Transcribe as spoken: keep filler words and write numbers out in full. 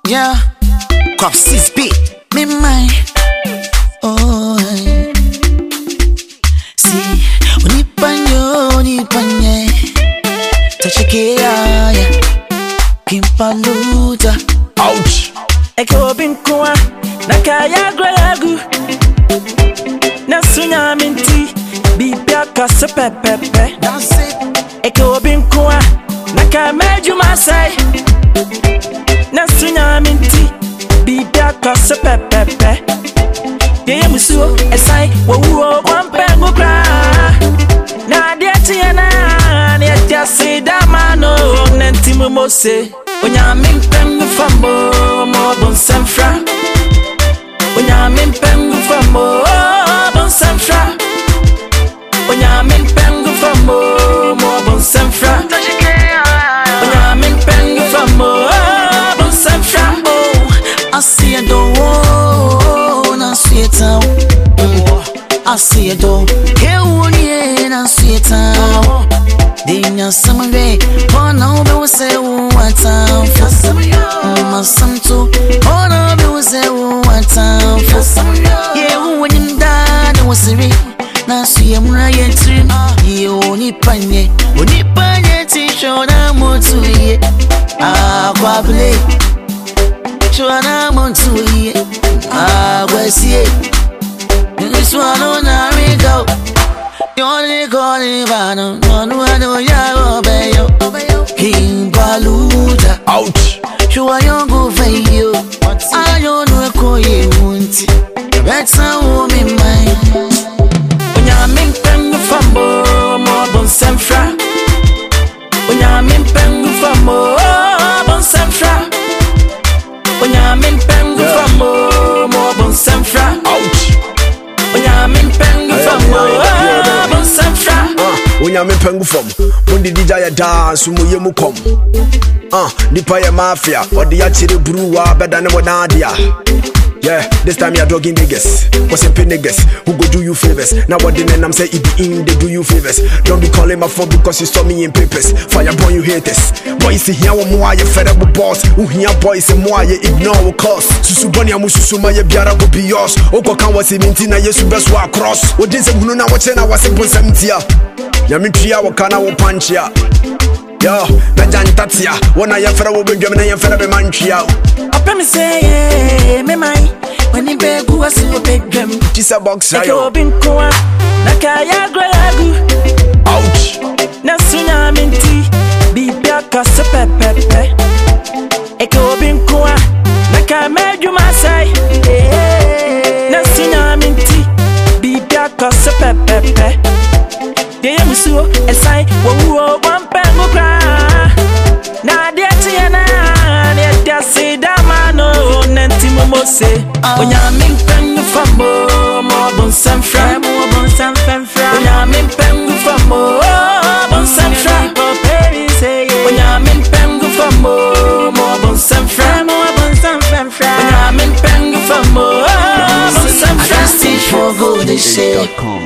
Yeah, crop six B, me mine. Oh, see, unipanyo, unipanye, tachikea, yeah, kimpaluta. Ouch. Eko binkwa, nakaya grayagu, nasunya minti, bibia kase pepepe. That's it. Eko binkwa, nakameju masai, nasunya minti, bibia kase pepepe. Ye musuo, esai, wawuo, wampengu kra. Na dieti yana, nieti asida mano, nentimu mose. Onya mimpengu fambo, mo bon sanfra. Onya mimpengu fambo, bon sanfra. Onya mimpengu fambo, mo bon sanfra. Onya mimpengu fambo, bon sanfra. I see it though, na sweet out. I see it though, hey woni na sweet out. Dinya samare, oh no be say what time for some yo. My son too, oh no be say what time for some yo. Yeah, when you die, no was it. Na see I'm right trim. You only panye, only panye t-shirt I'm on to ye. Ah, quable. Chwana montu ye. Ah, where's ye? This one on a rigo. You only call it Vano, no, no, no, ya obey you. King Baluta. Ouch. You are young over you. I don't know call you wanty. That's how me mine. When ya min pengu fambo, mo bon sanfra. When ya min pengu fambo, bon sanfra. When ya min pengu fambo, mo bon sanfra. Ouch. When ya min pengu fambo, bon sanfra. Onya me pengu fam. Mundi dija ya dance mu ye mu kom. Ah, nipa ya mafia. Odi ya chiri bruwa better than what nadia. Yeah, this time you're dogging niggas. Cause you pay niggas who go do you favors. Now what the men I'm say it be in they do you favors. Don't be calling my phone because you saw me in papers. Fire boy you haters. Boy see here one more you fed up with boss. Who here boys and more you ignore cause. Susu bunny amu susu ma ye biara go be yours. Oko kan wasi minti na yesu best wa cross. O dinse hunu na wache na wase bon seventy. Nyami tria wakana wo panchia. Yo, na jantatia. Wana ye fera wo bedwam na ye fera be manchia. Ope me say me mai. When you beg who was your bedroom. Tisa box Eko ayo. binkwa, nakaya grayagu. Ouch. Nasunya minti, bibia kase pepepe. Eko binkwa, nakameju masai. Nasunya minti, bibia kase pepepe. Ye musuo, esai, wawuo, wampengu kra. Na dieti yana, nieti asida mano, nentimu mose. Onya mimpengu fambo, mo bon sanfra. Mo bon sanfra. Onya mimpengu fambo, bon sanfra. Onya mimpengu fambo, mo bon sanfra. Mo bon sanfra. Onya mimpengu fambo, bon sanfra. I just teach for good, they say.